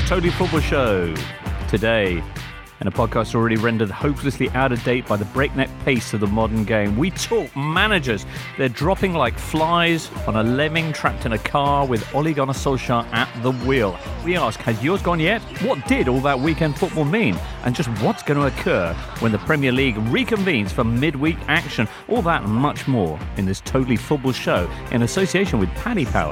Totally Football Show. Today, in a podcast already rendered hopelessly out of date by the breakneck pace of the modern game, we talk managers. They're dropping like flies on a lemming trapped in a car with Ole Gunnar Solskjaer at the wheel. We ask, has yours gone yet? What did all that weekend football mean? And just what's going to occur when the Premier League reconvenes for midweek action? All that and much more in this Totally Football Show in association with Paddy Power.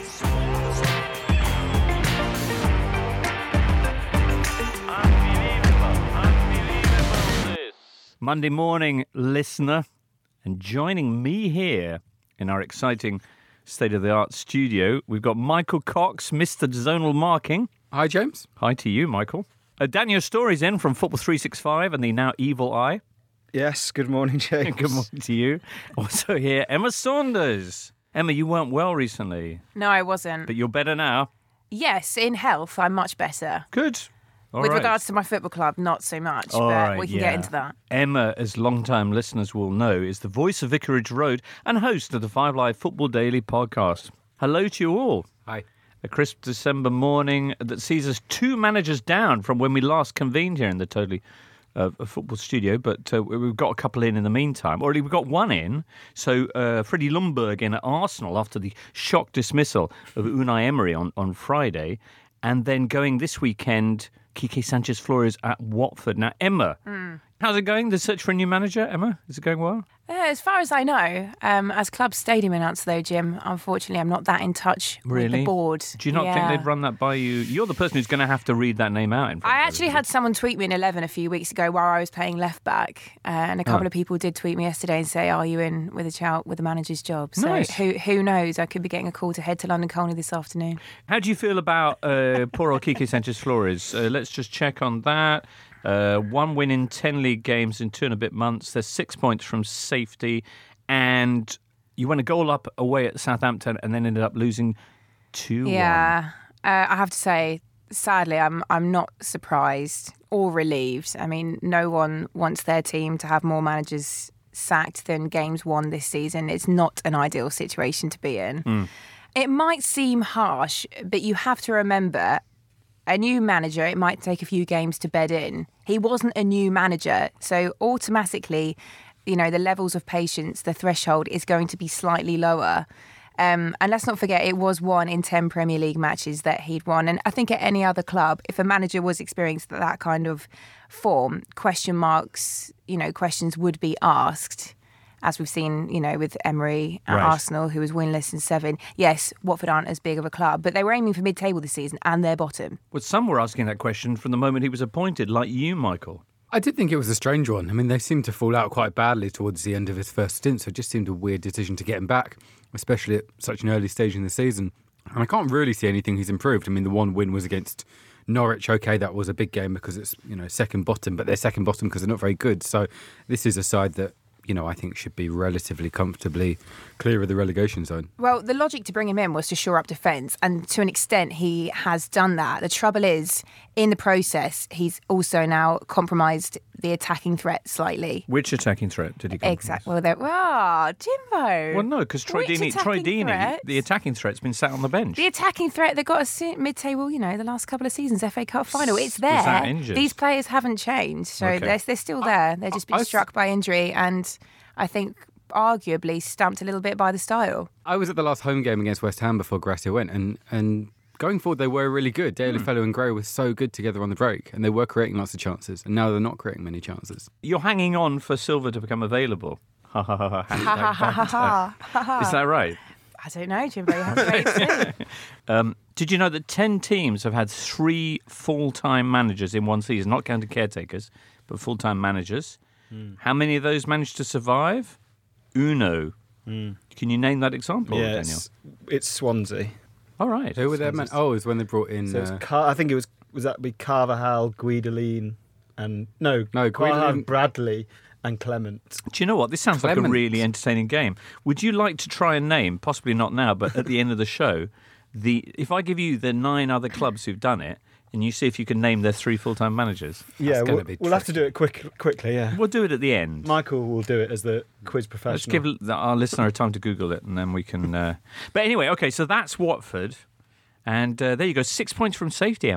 Monday morning, listener, and joining me here in our exciting state-of-the-art studio, we've got Michael Cox, Mr. Zonal Marking. Hi, James. Hi to you, Michael. Daniel Story's in from Football 365 and the now Evil Eye. Yes, good morning, James. Good morning to you. Also here, Emma Saunders. Emma, you weren't well recently. No, I wasn't. But you're better now. Yes, in health, I'm much better. Good. With regards to my football club, not so much, but we can get into that. Emma, as long-time listeners will know, is the voice of Vicarage Road and host of the 5 Live Football Daily podcast. Hello to you all. Hi. A crisp December morning that sees us 2 managers down from when we last convened here in the Totally Football studio, but we've got a couple in the meantime. Already we've got one in. So Freddie Ljungberg in at Arsenal after the shock dismissal of Unai Emery on Friday, and then going this weekend, Quique Sanchez-Flores at Watford. Now, Emma, how's it going, the search for a new manager, Emma? Is it going well? As far as I know, as club stadium announcer, though, Jim, unfortunately, I'm not that in touch with the board. Do you not think they'd run that by you? You're the person who's going to have to read that name out. I actually had someone tweet me in 11 a few weeks ago while I was playing left back, and a couple of people did tweet me yesterday and say, "Are you in with a shout with the manager's job?" So nice. who knows? I could be getting a call to head to London Colney this afternoon. How do you feel about poor old Quique Sanchez-Flores? Let's just check on that. 1 win in 10 league games in 2 and a bit months. There's 6 points from safety. And you went a goal up away at Southampton and then ended up losing 2-1. Yeah, I have to say, sadly, I'm not surprised or relieved. I mean, no one wants their team to have more managers sacked than games won this season. It's not an ideal situation to be in. It might seem harsh, but you have to remember, a new manager, it might take a few games to bed in. He wasn't a new manager, so automatically, you know, the levels of patience, the threshold is going to be slightly lower. And let's not forget, it was 1 in 10 Premier League matches that he'd won. And I think at any other club, if a manager was experiencing that kind of form, question marks, you know, questions would be asked. As we've seen, you know, with Emery at Arsenal, who was winless in 7. Yes, Watford aren't as big of a club, but they were aiming for mid-table this season and they're bottom. Well, some were asking that question from the moment he was appointed, like you, Michael. I did think it was a strange one. I mean, they seemed to fall out quite badly towards the end of his first stint, so it just seemed a weird decision to get him back, especially at such an early stage in the season. And I can't really see anything he's improved. I mean, the 1 win was against Norwich. Okay, that was a big game because it's, you know, second bottom, but they're second bottom because they're not very good. So this is a side that, you know, I think should be relatively comfortably clear of the relegation zone. Well, the logic to bring him in was to shore up defence, and to an extent he has done that. The trouble is, in the process, he's also now compromised the attacking threat slightly. Which attacking threat did he compromise? Exactly. Well, Jimbo. Well, no, because Troy Deeney, the attacking threat's been sat on the bench. The attacking threat that got us mid-table, you know, the last couple of seasons, FA Cup final, it's there. Was that injured? These players haven't changed, so they're still there. They've just been struck by injury, and I think arguably stumped a little bit by the style. I was at the last home game against West Ham before Gracia went, and going forward they were really good. Deulofeu and Gray were so good together on the break, and they were creating lots of chances, and now they're not creating many chances. You're hanging on for Silva to become available. Ha ha ha ha. Is that right? I don't know, Jimbo. You have to wait and see. Did you know that 10 teams have had 3 full-time managers in one season, not counting caretakers, but full-time managers? How many of those managed to survive? Uno. Can you name that example, Daniel? It's Swansea. All right. Who were their men? Oh, it was when they brought in... So I think it was that be Carvajal, Guidolin, and... No, Carvajal, Bradley and Clement. Do you know what? This sounds like a really entertaining game. Would you like to try and name, possibly not now, but at the end of the show, if I give you the 9 other clubs who've done it, and you see if you can name their 3 full-time managers? Yeah, we'll have to do it quickly, yeah. We'll do it at the end. Michael will do it as the quiz professional. Let's give our listener a time to Google it, and then we can... But anyway, okay, so that's Watford. And there you go, 6 points from safety, Emma.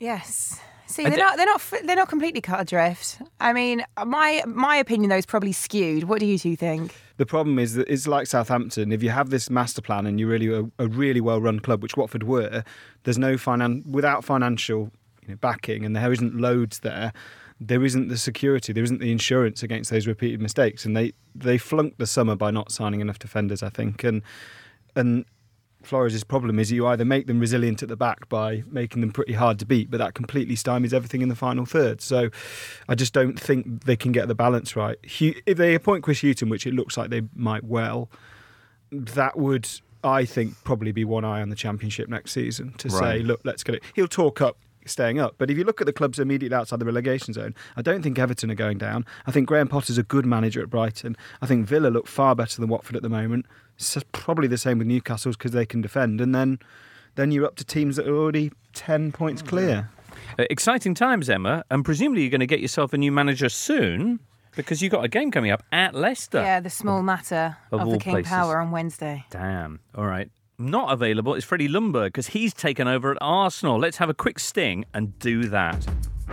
Yes. See, they're not completely cut adrift. I mean, my opinion though is probably skewed. What do you two think? The problem is that it's like Southampton. If you have this master plan and you're really a really well-run club, which Watford were, there's no without financial backing, and there isn't loads there. There isn't the security, there isn't the insurance against those repeated mistakes, and they flunked the summer by not signing enough defenders, I think. And Flores' problem is you either make them resilient at the back by making them pretty hard to beat, but that completely stymies everything in the final third. So I just don't think they can get the balance right. If they appoint Chris Hughton, which it looks like they might well, that would, I think, probably be one eye on the Championship next season to say, look, let's get it. He'll talk up staying up. But if you look at the clubs immediately outside the relegation zone, I don't think Everton are going down. I think Graham Potter's a good manager at Brighton. I think Villa look far better than Watford at the moment. It's probably the same with Newcastle because they can defend. And then you're up to teams that are already 10 points clear. Exciting times, Emma. And presumably you're going to get yourself a new manager soon because you've got a game coming up at Leicester. Yeah, the small matter of the King places. Power on Wednesday. Damn. All right. Not available is Freddie Ljungberg because he's taken over at Arsenal. Let's have a quick sting and do that.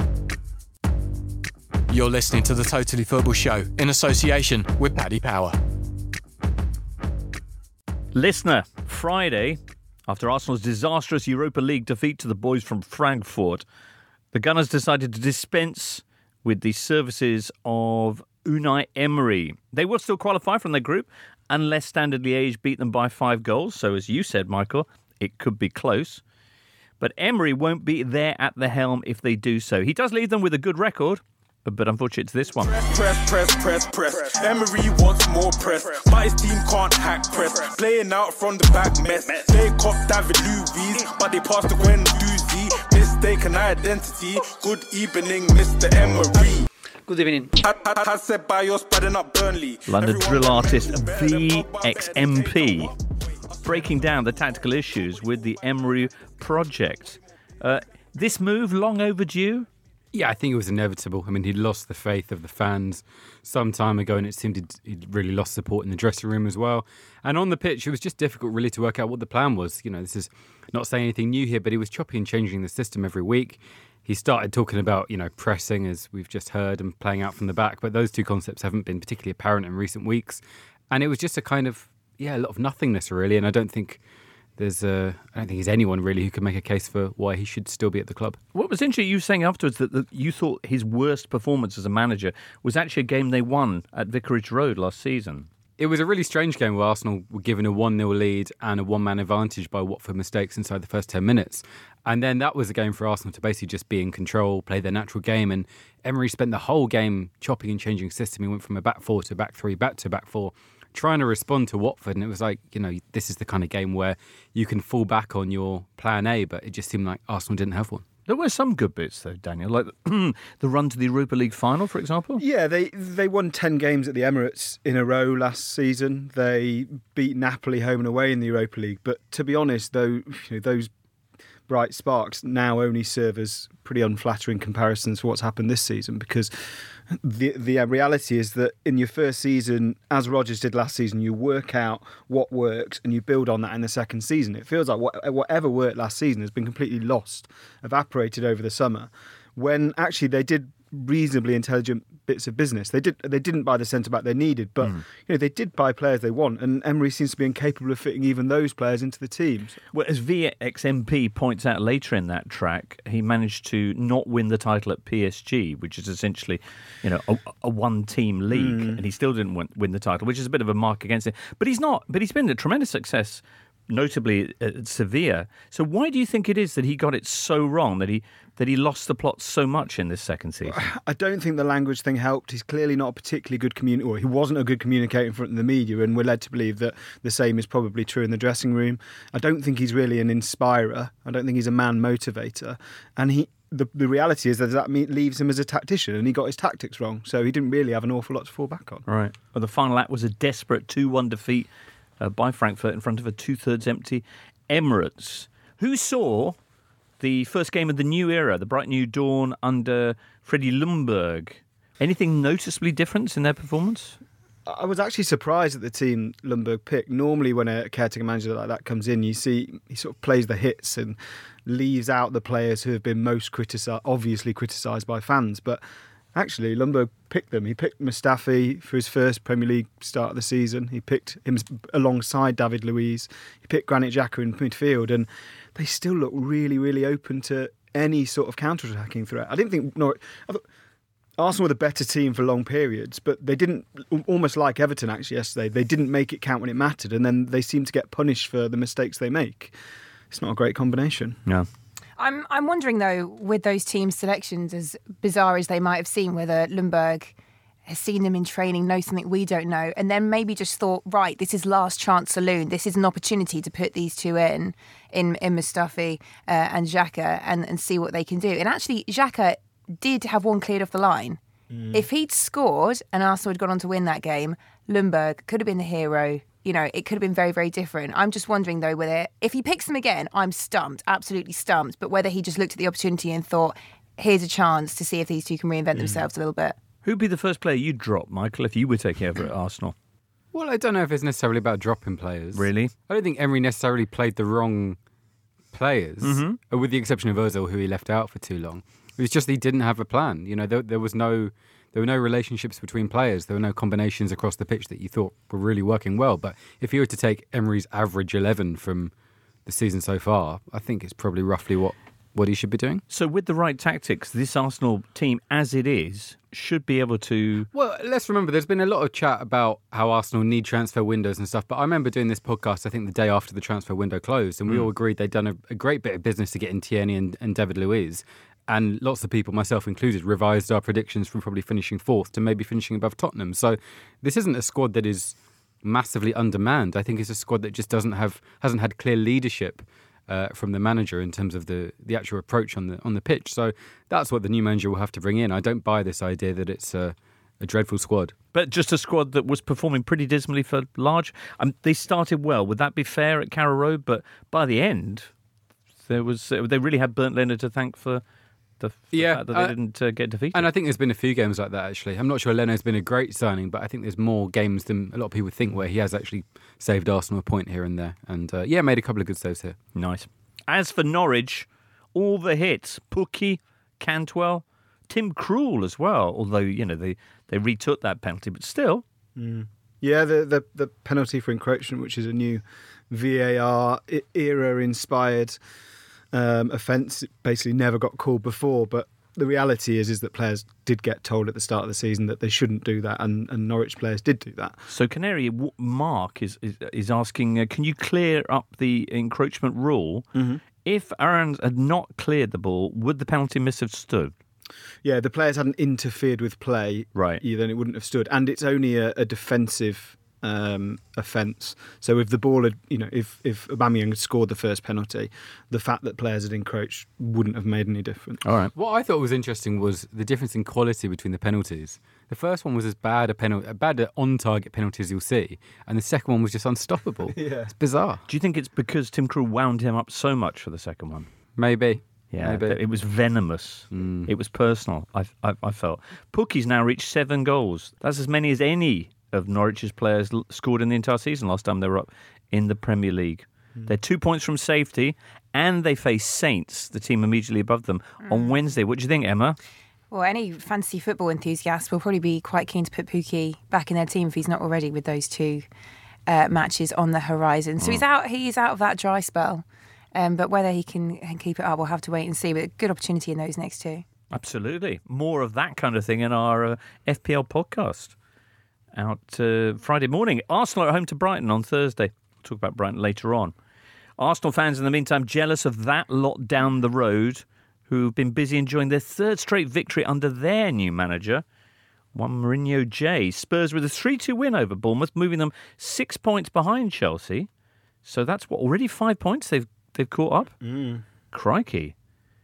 You're listening to the Totally Football Show in association with Paddy Power. Listener, Friday, after Arsenal's disastrous Europa League defeat to the boys from Frankfurt, the Gunners decided to dispense with the services of Unai Emery. They will still qualify from their group unless Standard Liège beat them by 5 goals. So as you said, Michael, it could be close. But Emery won't be there at the helm if they do so. He does leave them with a good record, but unfortunately it's this one. Press. Emery wants more press, but his team can't hack press. Playing out from the back mess. They cop David Luiz, but they passed to Guendouzi. Mistaken identity. Good evening, Mr. Emery. Good evening. London drill artist VXMP breaking down the tactical issues with the Emery project. This move long overdue? Yeah, I think it was inevitable. I mean, he'd lost the faith of the fans some time ago, and it seemed he'd really lost support in the dressing room as well. And on the pitch, it was just difficult really to work out what the plan was. This is not saying anything new here, but he was chopping and changing the system every week. He started talking about, pressing, as we've just heard, and playing out from the back. But those two concepts haven't been particularly apparent in recent weeks. And it was just a kind of, a lot of nothingness, really. And I don't think there's anyone really who can make a case for why he should still be at the club. What was interesting, you were saying afterwards that you thought his worst performance as a manager was actually a game they won at Vicarage Road last season. It was a really strange game where Arsenal were given a 1-0 lead and a one-man advantage by Watford mistakes inside the first 10 minutes. And then that was a game for Arsenal to basically just be in control, play their natural game. And Emery spent the whole game chopping and changing system. He went from a back 4 to back 3, back to back 4, trying to respond to Watford. And it was like, this is the kind of game where you can fall back on your plan A, but it just seemed like Arsenal didn't have one. There were some good bits, though, Daniel, like the run to the Europa League final, for example. Yeah, they won 10 games at the Emirates in a row last season. They beat Napoli home and away in the Europa League. But to be honest, though, those bright sparks now only serve as pretty unflattering comparisons for what's happened this season, because the reality is that in your first season, as Rodgers did last season, you work out what works and you build on that in the second season. It feels like whatever worked last season has been completely lost, evaporated over the summer, when actually they did reasonably intelligent bits of business. They didn't buy the centre-back they needed, but they did buy players they want, and Emery seems to be incapable of fitting even those players into the teams. Well, as VXMP points out later in that track, he managed to not win the title at PSG, which is essentially a one-team league, and he still didn't win the title, which is a bit of a mark against it. But he's been a tremendous success, notably at Sevilla. So why do you think it is that he got it so wrong, that he lost the plot so much in this second season? I don't think the language thing helped. He's clearly not a particularly good communicator, or he wasn't a good communicator in front of the media, and we're led to believe that the same is probably true in the dressing room. I don't think he's really an inspirer. I don't think he's a man motivator. And the reality is that leaves him as a tactician, and he got his tactics wrong. So he didn't really have an awful lot to fall back on. Right. Well, the final act was a desperate 2-1 defeat by Frankfurt in front of a 2/3 empty Emirates. Who saw the first game of the new era, the bright new dawn under Freddie Ljungberg? Anything noticeably different in their performance? I was actually surprised at the team Lundberg picked. Normally, when a caretaker manager like that comes in, you see he sort of plays the hits and leaves out the players who have been most obviously criticised by fans. But actually, Lundberg picked them. He picked Mustafi for his first Premier League start of the season. He picked him alongside David Luiz. He picked Granit Xhaka in midfield, and they still look really, really open to any sort of counter-attacking threat. I didn't think I thought Arsenal were the better team for long periods, but they didn't, almost like Everton actually yesterday, they didn't make it count when it mattered, and then they seem to get punished for the mistakes they make. It's not a great combination. No. I'm wondering, though, with those team selections, as bizarre as they might have seemed, whether Lundberg has seen them in training, knows something we don't know, and then maybe just thought, right, this is last chance saloon. This is an opportunity to put these two in Mustafi and Xhaka and see what they can do. And actually, Xhaka did have one cleared off the line. If he'd scored and Arsenal had gone on to win that game, Lundberg could have been the hero. You know, it could have been very, very different. I'm just wondering, though, whether if he picks them again, I'm stumped, absolutely stumped. But whether he just looked at the opportunity and thought, here's a chance to see if these two can reinvent themselves a little bit. Who'd be the first player you'd drop, Michael, if you were taking over at Arsenal? Well, I don't know if it's necessarily about dropping players. Really? I don't think Emery necessarily played the wrong players, with the exception of Ozil, who he left out for too long. It was just he didn't have a plan. You know, there were no relationships between players. There were no combinations across the pitch that you thought were really working well. But if you were to take Emery's average 11 from the season so far, I think it's probably roughly what he should be doing. So with the right tactics, this Arsenal team, as it is, should be able to... Well, let's remember, there's been a lot of chat about how Arsenal need transfer windows and stuff, but I remember doing this podcast, I think, the day after the transfer window closed, and we all agreed they'd done a great bit of business to get in Tierney and David Luiz. And lots of people, myself included, revised our predictions from probably finishing fourth to maybe finishing above Tottenham. So this isn't a squad that is massively undermanned. I think it's a squad that just hasn't had clear leadership from the manager in terms of the actual approach on the pitch. So that's what the new manager will have to bring in. I don't buy this idea that it's a dreadful squad. But just a squad that was performing pretty dismally for large. They started well. Would that be fair at Carrow Road? But by the end, they really had Bernd Leno to thank for the fact that they didn't get defeated. And I think there's been a few games like that, actually. I'm not sure Leno's been a great signing, but I think there's more games than a lot of people think where he has actually saved Arsenal a point here and there. And made a couple of good saves here. Nice. As for Norwich, all the hits, Pukki, Cantwell, Tim Krul as well, although, you know, they retook that penalty, but still. Yeah, the penalty for encroachment, which is a new VAR era-inspired offence, basically never got called before, but the reality is that players did get told at the start of the season that they shouldn't do that, and Norwich players did do that. So Canary, Mark is asking, can you clear up the encroachment rule? If Aarons had not cleared the ball, would the penalty miss have stood? Yeah, the players hadn't interfered with play, right? Then it wouldn't have stood, and it's only a defensive offence. So if the ball had, if Aubameyang had scored the first penalty, the fact that players had encroached wouldn't have made any difference. All right. What I thought was interesting was the difference in quality between the penalties. The first one was as bad a on-target penalty as you'll see, and the second one was just unstoppable. Yeah. It's bizarre. Do you think it's because Tim Krul wound him up so much for the second one? Maybe. Yeah, maybe. It was venomous. It was personal, I felt. Pukki's now reached 7 goals. That's as many as any of Norwich's players scored in the entire season last time they were up in the Premier League. They're 2 points from safety, and they face Saints, the team immediately above them, on Wednesday. What do you think, Emma? Well, any fantasy football enthusiast will probably be quite keen to put Pukki back in their team if he's not already, with those 2 matches on the horizon. So he's out of that dry spell. But whether he can keep it up, we'll have to wait and see. But a good opportunity in those next 2. Absolutely. More of that kind of thing in our FPL podcast out Friday morning. Arsenal are at home to Brighton on Thursday. We'll talk about Brighton later on. Arsenal fans, in the meantime, jealous of that lot down the road who've been busy enjoying their 3rd straight victory under their new manager, one Mourinho J. Spurs with a 3-2 win over Bournemouth, moving them 6 points behind Chelsea. So that's already 5 points they've caught up. Crikey.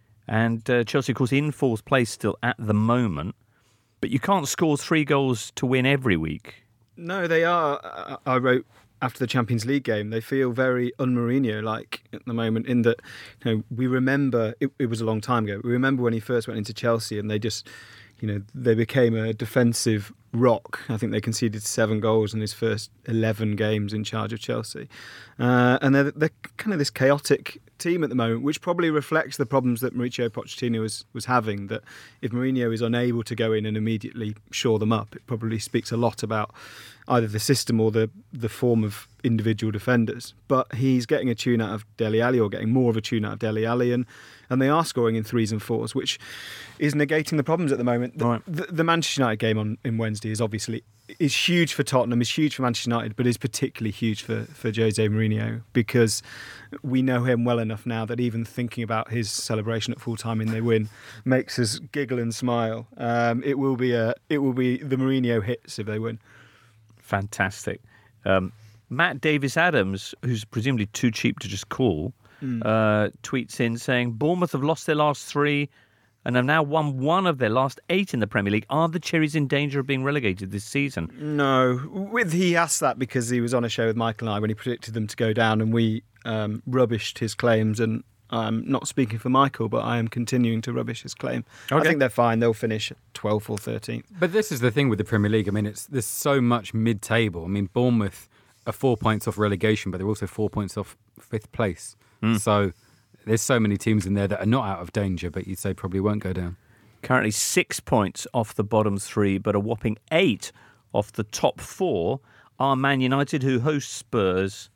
And Chelsea, of course, in 4th place still at the moment. But you can't score 3 goals to win every week. No, they are. I wrote after the Champions League game, they feel very un-Mourinho-like at the moment, in that, we remember, it was a long time ago, we remember when he first went into Chelsea and they just, they became a defensive rock. I think they conceded 7 goals in his first 11 games in charge of Chelsea. And they're kind of this chaotic team at the moment, which probably reflects the problems that Mauricio Pochettino was having, that if Mourinho is unable to go in and immediately shore them up, it probably speaks a lot about either the system or the form of individual defenders. But he's getting a tune out of Dele Alli, or getting more of a tune out of Dele Alli, and they are scoring in 3s and 4s, which is negating the problems at the moment. Right. The Manchester United game on Wednesday is huge for Tottenham, is huge for Manchester United, but is particularly huge for Jose Mourinho, because we know him well enough now that even thinking about his celebration at full time when they win makes us giggle and smile. It will be the Mourinho hits if they win. Fantastic. Matt Davis-Adams, who's presumably too cheap to just call, tweets in saying, Bournemouth have lost their last 3 and have now won 1 of their last 8 in the Premier League. Are the Cherries in danger of being relegated this season? No. He asked that because he was on a show with Michael and I when he predicted them to go down, and we rubbished his claims, and I'm not speaking for Michael, but I am continuing to rubbish his claim. Okay. I think they're fine. They'll finish 12th or 13th. But this is the thing with the Premier League. I mean, there's so much mid-table. I mean, Bournemouth are 4 points off relegation, but they're also 4 points off 5th place. So there's so many teams in there that are not out of danger, but you'd say probably won't go down. Currently 6 points off the bottom 3, but a whopping 8 off the top 4 are Man United, who host Spurs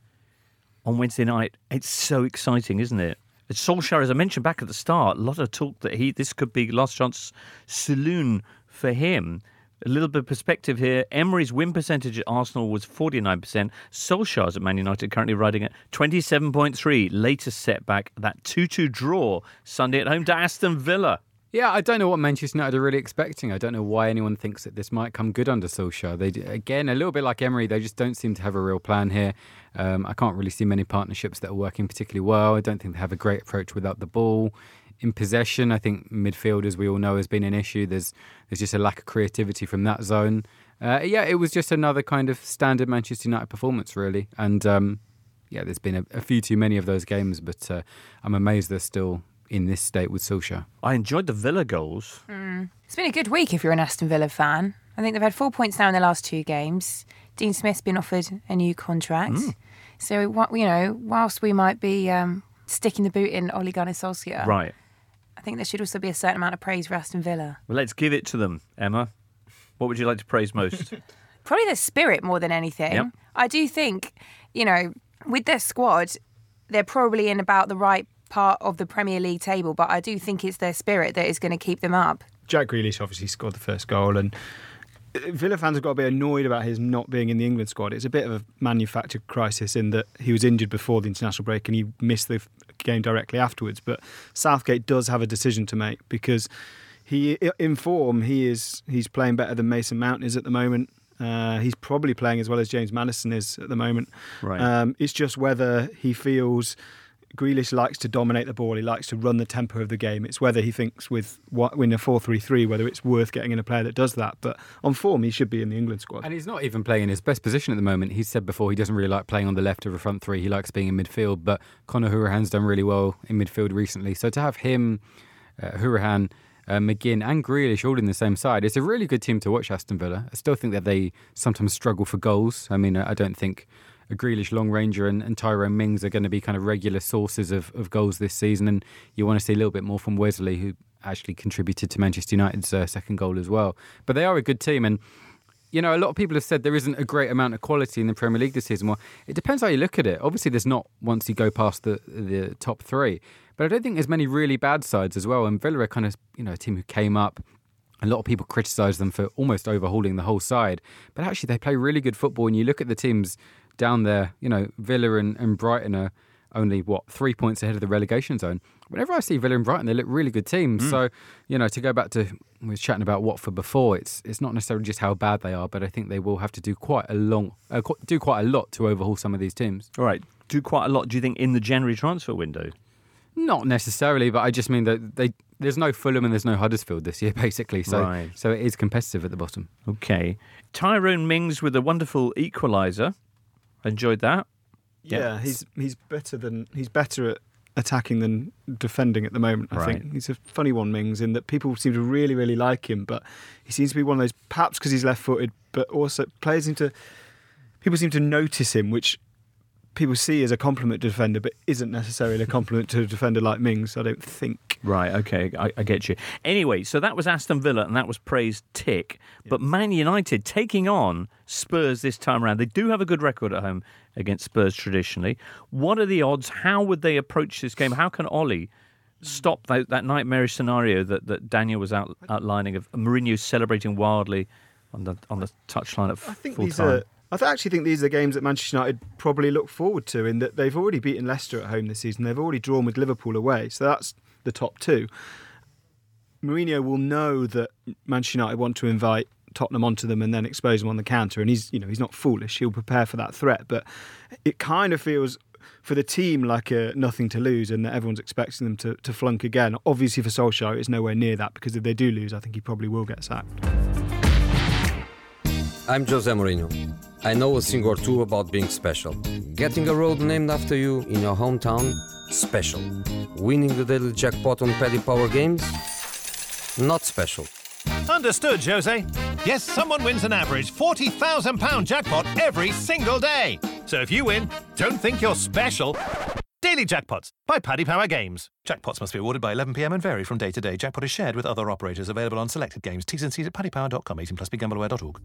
on Wednesday night. It's so exciting, isn't it? Solskjaer, as I mentioned back at the start, a lot of talk that this could be last chance saloon for him. A little bit of perspective here. Emery's win percentage at Arsenal was 49%. Solskjaer's at Man United currently riding at 27.3. Latest setback, that 2-2 draw Sunday at home to Aston Villa. Yeah, I don't know what Manchester United are really expecting. I don't know why anyone thinks that this might come good under Solskjaer. They, again, a little bit like Emery, they just don't seem to have a real plan here. I can't really see many partnerships that are working particularly well. I don't think they have a great approach without the ball. In possession, I think midfield, as we all know, has been an issue. There's just a lack of creativity from that zone. It was just another kind of standard Manchester United performance, really. And there's been a few too many of those games, but I'm amazed they're still in this state with Solskjaer. I enjoyed the Villa goals. It's been a good week if you're an Aston Villa fan. I think they've had 4 points now in their last 2 games. Dean Smith's been offered a new contract. So, whilst we might be sticking the boot in Ole Gunnar Solskjaer, right, I think there should also be a certain amount of praise for Aston Villa. Well, let's give it to them, Emma. What would you like to praise most? Probably their spirit more than anything. Yep. I do think, with their squad, they're probably in about the right part of the Premier League table, but I do think it's their spirit that is going to keep them up. Jack Grealish obviously scored the first goal, and Villa fans have got to be annoyed about his not being in the England squad. It's a bit of a manufactured crisis in that he was injured before the international break and he missed the game directly afterwards. But Southgate does have a decision to make, because in form he's playing better than Mason Mount is at the moment. He's probably playing as well as James Maddison is at the moment. Right. It's just whether he feels Grealish likes to dominate the ball, he likes to run the tempo of the game. It's whether he thinks with a 4-3-3, whether it's worth getting in a player that does that. But on form, he should be in the England squad. And he's not even playing in his best position at the moment. He's said before he doesn't really like playing on the left of a front 3. He likes being in midfield. But Conor Hourihane's done really well in midfield recently. So to have him, Hourihane, McGinn and Grealish all in the same side, it's a really good team to watch, Aston Villa. I still think that they sometimes struggle for goals. I mean, I don't think a Grealish long ranger and Tyrone Mings are going to be kind of regular sources of goals this season, and you want to see a little bit more from Wesley, who actually contributed to Manchester United's second goal as well. But they are a good team, and a lot of people have said there isn't a great amount of quality in the Premier League this season. Well, it depends how you look at it. Obviously, there's not once you go past the top 3, but I don't think there's many really bad sides as well. And Villa are kind of a team who came up. A lot of people criticise them for almost overhauling the whole side, but actually they play really good football. And you look at the teams down there, Villa and Brighton are only 3 points ahead of the relegation zone. Whenever I see Villa and Brighton, they look really good teams. So, to go back to, we were chatting about Watford before, it's not necessarily just how bad they are, but I think they will have to do quite a lot to overhaul some of these teams. All right, do quite a lot, do you think, in the January transfer window? Not necessarily, but I just mean that there's no Fulham and there's no Huddersfield this year, basically. So, So it is competitive at the bottom. Okay. Tyrone Mings with a wonderful equaliser. Enjoyed that. Yeah, he's better attacking than defending at the moment. I think he's a funny one, Mings, in that people seem to really, really like him, but he seems to be one of those, perhaps because he's left-footed, but also people seem to notice him, which people see as a compliment to a defender, but isn't necessarily a compliment to a defender like Mings, I don't think. Right, okay, I get you. Anyway, so that was Aston Villa, and that was praised tick. But Man United taking on Spurs this time around. They do have a good record at home against Spurs traditionally. What are the odds? How would they approach this game? How can Ollie stop that nightmarish scenario that Daniel was outlining of Mourinho celebrating wildly on the touchline at full time? I actually think these are games that Manchester United probably look forward to, in that they've already beaten Leicester at home this season. They've already drawn with Liverpool away, so that's the top two. Mourinho will know that Manchester United want to invite Tottenham onto them and then expose them on the counter, and he's not foolish. He'll prepare for that threat, but it kind of feels for the team like a nothing to lose, and that everyone's expecting them to flunk again. Obviously for Solskjaer it's nowhere near that, because if they do lose, I think he probably will get sacked. I'm Jose Mourinho. I know a thing or two about being special. Getting a road named after you in your hometown, special. Winning the daily jackpot on Paddy Power games, not special. Understood, Jose. Yes, someone wins an average £40,000 jackpot every single day. So if you win, don't think you're special. Daily Jackpots by Paddy Power Games. Jackpots must be awarded by 11 p.m. and vary from day to day. Jackpot is shared with other operators. Available on selected games. T's and C's at paddypower.com. 18 plus BeGambleAware.org.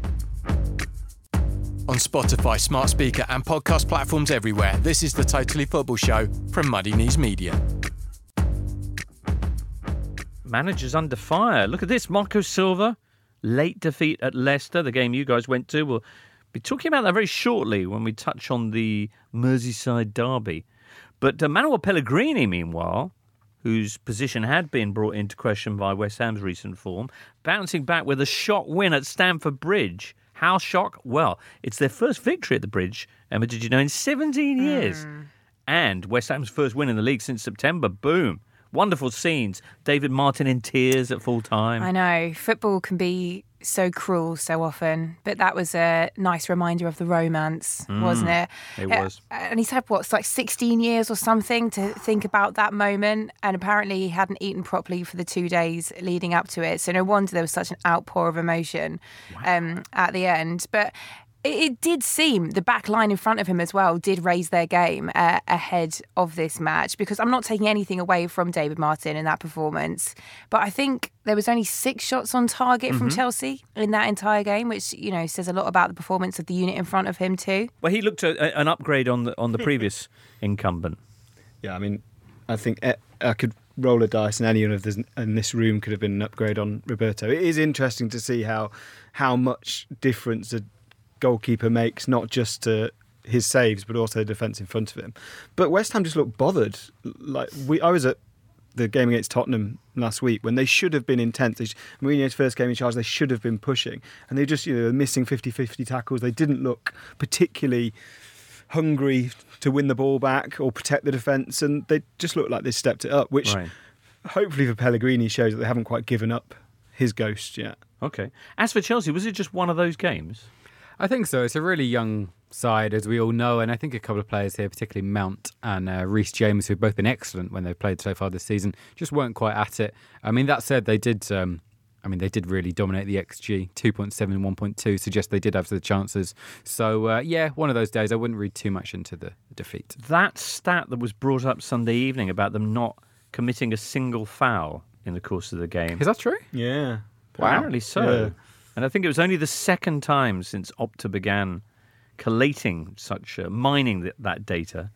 On Spotify, smart speaker and podcast platforms everywhere, this is the Totally Football Show from Muddy Knees Media. Managers under fire. Look at this. Marco Silva, late defeat at Leicester, the game you guys went to. We'll be talking about that very shortly when we touch on the Merseyside derby. But Manuel Pellegrini, meanwhile, whose position had been brought into question by West Ham's recent form, bouncing back with a shock win at Stamford Bridge. How shock? Well, it's their first victory at the Bridge, Emma, did you know, in 17 years. And West Ham's first win in the league since September. Boom. Wonderful scenes. David Martin in tears at full time. I know. Football can be so cruel so often, but that was a nice reminder of the romance, wasn't it? It was. And he's had, it's like 16 years or something to think about that moment, and apparently he hadn't eaten properly for the 2 days leading up to it, so no wonder there was such an outpour of emotion at the end. But it did seem the back line in front of him as well did raise their game ahead of this match, because I'm not taking anything away from David Martin in that performance, but I think there was only 6 shots on target from Chelsea in that entire game, which says a lot about the performance of the unit in front of him too. Well, he looked at an upgrade on the previous incumbent. Yeah, I mean, I think I could roll a dice, and anyone in this room could have been an upgrade on Roberto. It is interesting to see how much difference a goalkeeper makes, not just to his saves but also the defence in front of him. But West Ham just looked bothered. I was at the game against Tottenham last week when they should have been intense. Mourinho's first game in charge, they should have been pushing, and they just missing 50-50 tackles. They didn't look particularly hungry to win the ball back or protect the defence, and they just looked like they stepped it up, which hopefully for Pellegrini shows that they haven't quite given up his ghost yet. Okay. As for Chelsea, was it just one of those games? I think so. It's a really young side, as we all know, and I think a couple of players here, particularly Mount and Reece James, who've both been excellent when they've played so far this season, just weren't quite at it. I mean, that said, they did really dominate the XG. 2.7 and 1.2 suggest they did have the chances. So, one of those days. I wouldn't read too much into the defeat. That stat that was brought up Sunday evening about them not committing a single foul in the course of the game. Is that true? Yeah. Apparently so. Yeah. And I think it was only the second time since Opta began collating mining that data.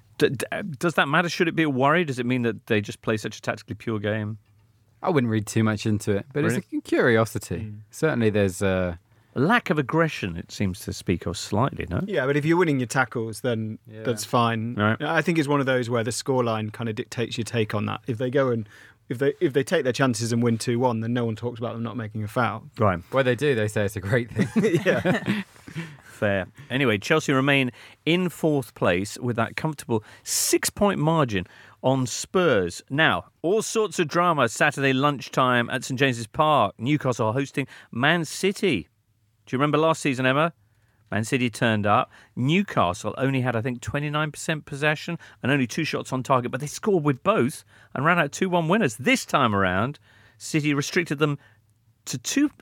Does that matter? Should it be a worry? Does it mean that they just play such a tactically pure game? I wouldn't read too much into it, but It's a curiosity. Certainly there's a lack of aggression, it seems to speak of slightly, no? Yeah, but if you're winning your tackles, then that's fine. Right. I think it's one of those where the scoreline kind of dictates your take on that. If they go and if they take their chances and win 2-1, then no one talks about them not making a foul. Right. Well, they do. They say it's a great thing. Yeah. Fair. Anyway, Chelsea remain in 4th place with that comfortable 6-point margin on Spurs. Now, all sorts of drama Saturday lunchtime at St James's Park. Newcastle hosting Man City. Do you remember last season, Emma? Man City turned up. Newcastle only had, I think, 29% possession and only 2 shots on target, but they scored with both and ran out 2-1 winners. This time around, City restricted them to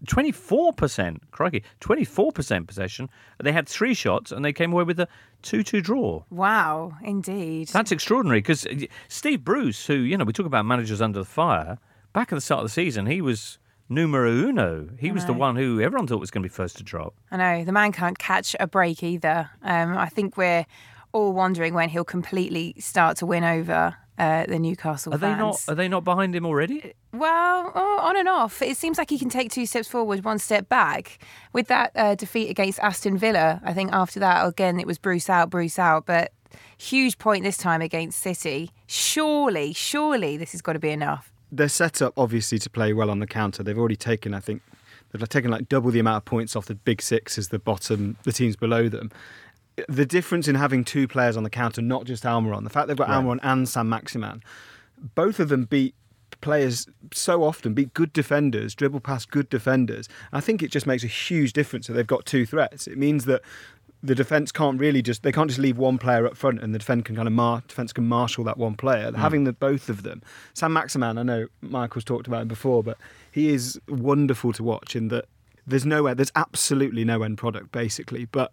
24%. Crikey, 24% possession. They had 3 shots and they came away with a 2-2 draw. Wow, indeed. That's extraordinary because Steve Bruce, who, we talk about managers under the fire, back at the start of the season, he was numero uno. He was the one who everyone thought was going to be first to drop. I know, the man can't catch a break either. I think we're all wondering when he'll completely start to win over the Newcastle fans. Are they not behind him already? Well, on and off. It seems like he can take 2 steps forward, 1 step back. With that defeat against Aston Villa, I think after that, again, it was Bruce out. But huge point this time against City. Surely this has got to be enough. They're set up, obviously, to play well on the counter. They've already taken, I think, like double the amount of points off the big six as the teams below them. The difference in having 2 players on the counter, not just Almiron, the fact they've got Almiron and Saint-Maximin, both of them beat players so often, beat good defenders, dribble past good defenders. I think it just makes a huge difference that they've got 2 threats. It means that the defence can't just leave one player up front and the defence can marshal that one player. Having the both of them. Saint-Maximin, I know Michael's talked about him before, but he is wonderful to watch in that there's absolutely no end product basically, but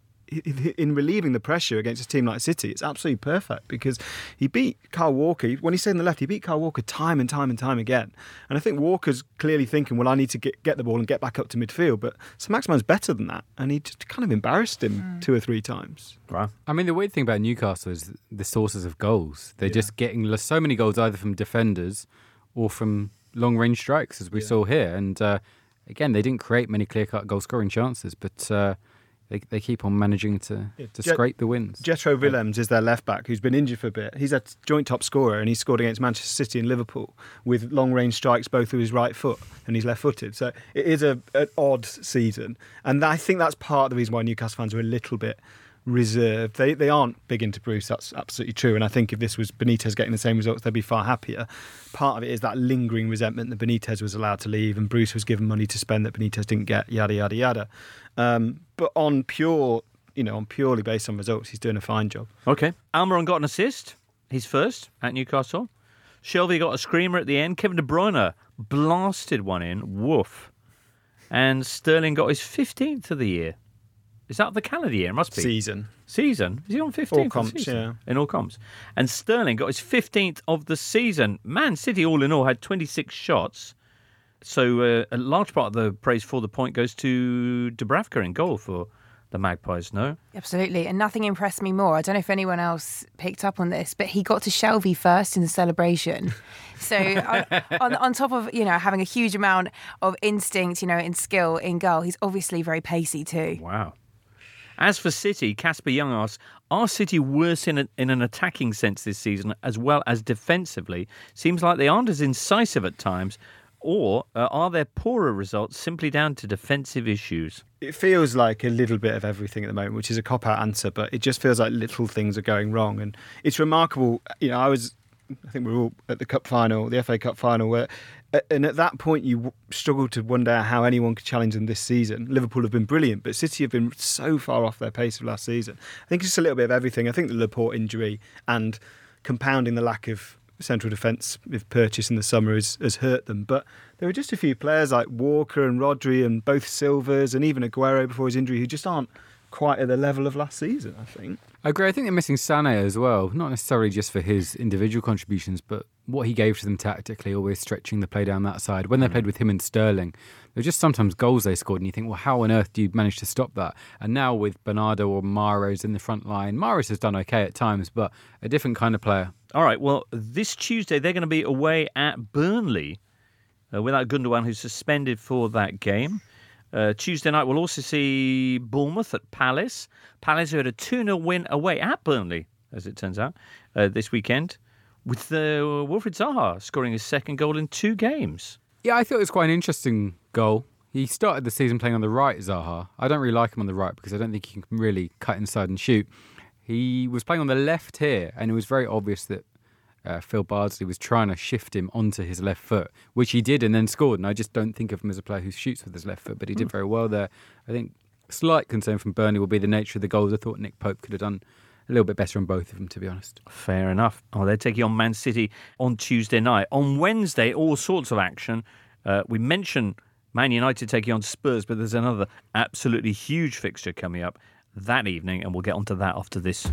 in relieving the pressure against a team like City, it's absolutely perfect because he beat Kyle Walker. When he stayed on the left, he beat Kyle Walker time and time again. And I think Walker's clearly thinking, well, I need to get the ball and get back up to midfield. But Saint-Maximin's better than that. And he just kind of embarrassed him 2 or 3 times. Wow. I mean, the weird thing about Newcastle is the sources of goals. They're just getting so many goals either from defenders or from long-range strikes, as we saw here. And again, they didn't create many clear-cut goal-scoring chances, but They keep on managing to scrape the wins. Jetro Willems is their left-back who's been injured for a bit. He's a joint top scorer and he scored against Manchester City and Liverpool with long-range strikes both with his right foot and he's left-footed. So it is an odd season. And I think that's part of the reason why Newcastle fans are a little bit reserved. They aren't big into Bruce, that's absolutely true. And I think if this was Benitez getting the same results, they'd be far happier. Part of it is that lingering resentment that Benitez was allowed to leave and Bruce was given money to spend that Benitez didn't get, yada, yada, yada. But purely based on results, he's doing a fine job. Okay. Almiron got an assist. He's first at Newcastle. Shelvey got a screamer at the end. Kevin De Bruyne blasted one in. Woof. And Sterling got his 15th of the year. Is that the calendar year? It must be. Season. Is he on 15th? All comps, yeah. yeah. In all comps. And Sterling got his 15th of the season. Man City, all in all, had 26 shots. So a large part of the praise for the point goes to Dubravka in goal for the Magpies, no? Absolutely, and nothing impressed me more. I don't know if anyone else picked up on this, but he got to Shelvey first in the celebration. So on top of, having a huge amount of instinct, and skill in goal, he's obviously very pacey too. Wow. As for City, Casper Young asks, are City worse in an attacking sense this season as well as defensively? Seems like they aren't as incisive at times. Or are their poorer results simply down to defensive issues? It feels like a little bit of everything at the moment, which is a cop-out answer, but it just feels like little things are going wrong. And it's remarkable. I think we were all at the cup final, the FA Cup final, and at that point you struggle to wonder how anyone could challenge them this season. Liverpool have been brilliant, but City have been so far off their pace of last season. I think it's just a little bit of everything. I think the Laporte injury and compounding the lack of central defence with purchase in the summer has hurt them. But there are just a few players like Walker and Rodri and both Silvers and even Aguero before his injury who just aren't quite at the level of last season, I think. I agree. I think they're missing Sané as well, not necessarily just for his individual contributions, but what he gave to them tactically, always stretching the play down that side. When they played with him and Sterling, there were just sometimes goals they scored and you think, well, how on earth do you manage to stop that? And now with Bernardo or Mahrez in the front line, Mahrez has done okay at times, but a different kind of player. All right, well, this Tuesday they're going to be away at Burnley without Gundogan, who's suspended for that game. Tuesday night we'll also see Bournemouth at Palace. Palace who had a 2-0 win away at Burnley, as it turns out, this weekend, with Wilfried Zaha scoring his second goal in 2 games. Yeah, I thought it was quite an interesting goal. He started the season playing on the right, Zaha. I don't really like him on the right because I don't think he can really cut inside and shoot. He was playing on the left here, and it was very obvious that Phil Bardsley was trying to shift him onto his left foot, which he did and then scored. And I just don't think of him as a player who shoots with his left foot, but he did very well there. I think Slight concern from Burnley will be the nature of the goals. I thought Nick Pope could have done a little bit better on both of them, to be honest. Fair enough. Oh, they're taking on Man City on Tuesday night. On Wednesday, all sorts of action. We mentioned Man United taking on Spurs, but there's another absolutely huge fixture coming up that evening, and we'll get onto that after this.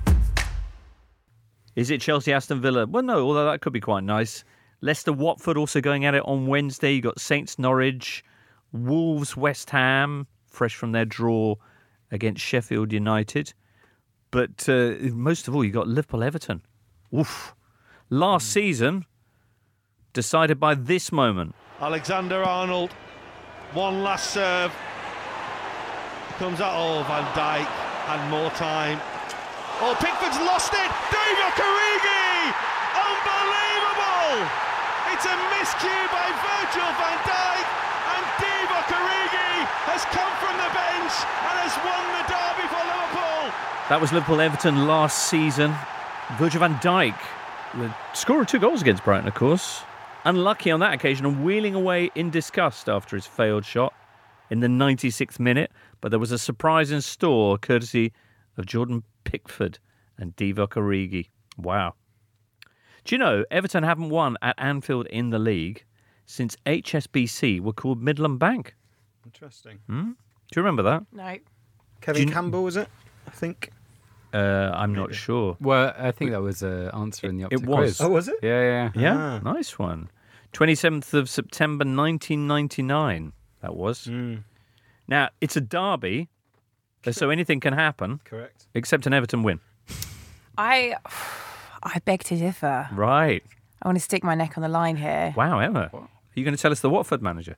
Is it Chelsea-Aston Villa? Well, no, although that could be quite nice. Leicester-Watford also going at it on Wednesday. You've got Saints-Norwich, Wolves-West Ham, fresh from their draw against Sheffield United. But most of all, you've got Liverpool-Everton. Oof. Last season, decided by this moment. Alexander-Arnold, one last serve. Comes out, Van Dijk had more time. Oh, Pickford's lost it! Divock Origi! Unbelievable! It's a miscue by Virgil van Dijk, and Divock Origi has come from the bench and has won the derby for Liverpool. That was Liverpool-Everton last season. Virgil van Dijk, the scorer of 2 goals against Brighton, of course. Unlucky on that occasion and wheeling away in disgust after his failed shot in the 96th minute. But there was a surprise in store, courtesy of Jordan Pickford and Divock Origi. Wow. Do you know, Everton haven't won at Anfield in the league since HSBC were called Midland Bank. Interesting. Do you remember that? No. Kevin Campbell, was it? I think. I'm not sure. Well, I think that was an answer in the Optic It was. quiz. Oh, was it? Yeah. Yeah, nice one. 27th of September 1999, that was. Now, it's a derby, so anything can happen. Correct. Except an Everton win. I beg to differ. Right. I want to stick my neck on the line here. Wow, Emma. Are you going to tell us the Watford manager?